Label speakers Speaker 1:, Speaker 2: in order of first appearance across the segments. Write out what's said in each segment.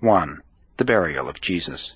Speaker 1: 1. The burial of Jesus.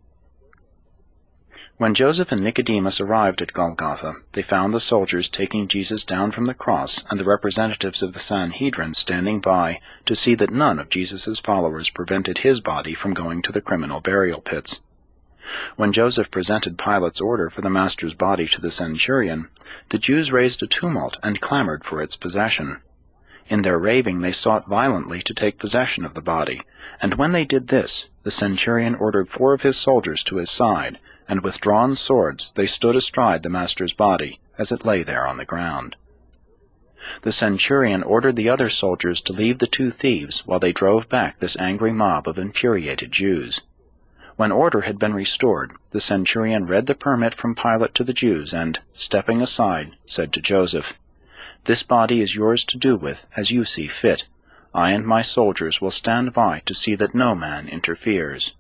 Speaker 1: When Joseph and Nicodemus arrived at Golgotha, they found the soldiers taking Jesus down from the cross and the representatives of the Sanhedrin standing by to see that none of Jesus' followers prevented his body from going to the criminal burial pits. When Joseph presented Pilate's order for the master's body to the centurion, the Jews raised a tumult and clamored for its possession. In their raving they sought violently to take possession of the body, and when they did this, the centurion ordered 4 of his soldiers to his side, and with drawn swords they stood astride the master's body, as it lay there on the ground. The centurion ordered the other soldiers to leave the 2 thieves while they drove back this angry mob of infuriated Jews. When order had been restored, the centurion read the permit from Pilate to the Jews and, stepping aside, said to Joseph, "This body is yours to do with as you see fit. I and my soldiers will stand by to see that no man interferes."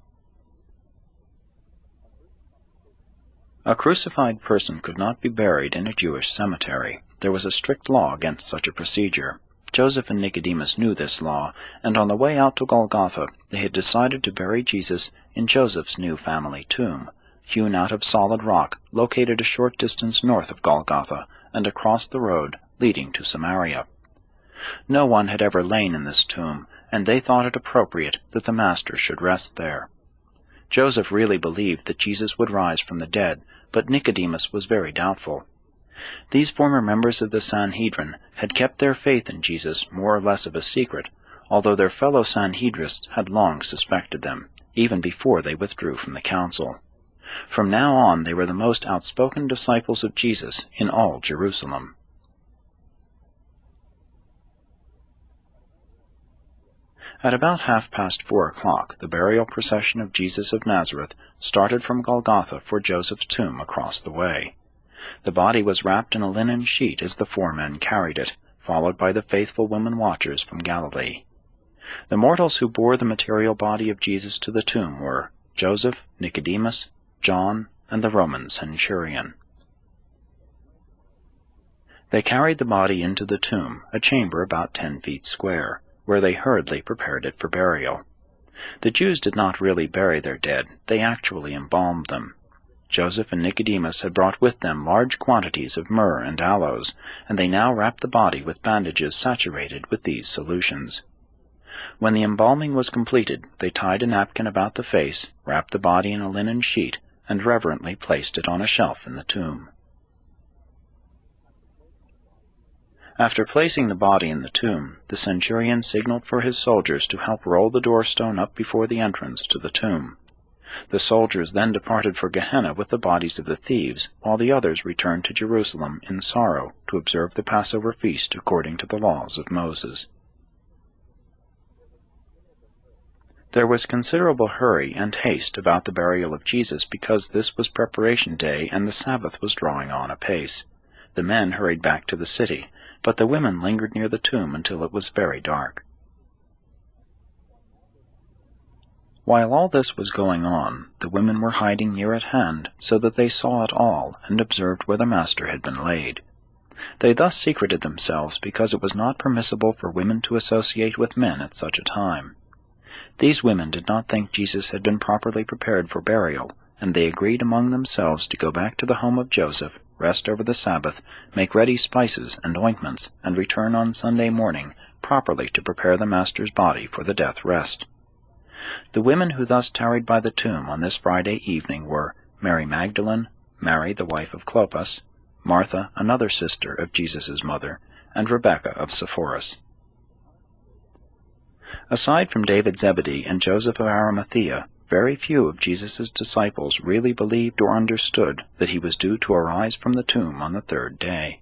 Speaker 1: A crucified person could not be buried in a Jewish cemetery. There was a strict law against such a procedure. Joseph and Nicodemus knew this law, and on the way out to Golgotha, they had decided to bury Jesus in Joseph's new family tomb, hewn out of solid rock, located a short distance north of Golgotha, and across the road leading to Samaria. No one had ever lain in this tomb, and they thought it appropriate that the Master should rest there. Joseph really believed that Jesus would rise from the dead, but Nicodemus was very doubtful. These former members of the Sanhedrin had kept their faith in Jesus more or less of a secret, although their fellow Sanhedrists had long suspected them, even before they withdrew from the council. From now on they were the most outspoken disciples of Jesus in all Jerusalem. At about 4:30, the burial procession of Jesus of Nazareth started from Golgotha for Joseph's tomb across the way. The body was wrapped in a linen sheet as the 4 men carried it, followed by the faithful women watchers from Galilee. The mortals who bore the material body of Jesus to the tomb were Joseph, Nicodemus, John, and the Roman centurion. They carried the body into the tomb, a chamber about 10 feet square, where they hurriedly prepared it for burial. The Jews did not really bury their dead, they actually embalmed them. Joseph and Nicodemus had brought with them large quantities of myrrh and aloes, and they now wrapped the body with bandages saturated with these solutions. When the embalming was completed, they tied a napkin about the face, wrapped the body in a linen sheet, and reverently placed it on a shelf in the tomb. After placing the body in the tomb, the centurion signaled for his soldiers to help roll the doorstone up before the entrance to the tomb. The soldiers then departed for Gehenna with the bodies of the thieves, while the others returned to Jerusalem in sorrow to observe the Passover feast according to the laws of Moses. There was considerable hurry and haste about the burial of Jesus because this was preparation day and the Sabbath was drawing on apace. The men hurried back to the city, but the women lingered near the tomb until it was very dark. While all this was going on, the women were hiding near at hand, so that they saw it all and observed where the Master had been laid. They thus secreted themselves because it was not permissible for women to associate with men at such a time. These women did not think Jesus had been properly prepared for burial, and they agreed among themselves to go back to the home of Joseph, rest over the Sabbath, make ready spices and ointments, and return on Sunday morning, properly to prepare the Master's body for the death rest. The women who thus tarried by the tomb on this Friday evening were Mary Magdalene, Mary the wife of Clopas, Martha, another sister of Jesus' mother, and Rebekah of Sepphoris. Aside from David Zebedee and Joseph of Arimathea, very few of Jesus' disciples really believed or understood that he was due to arise from the tomb on the 3rd day.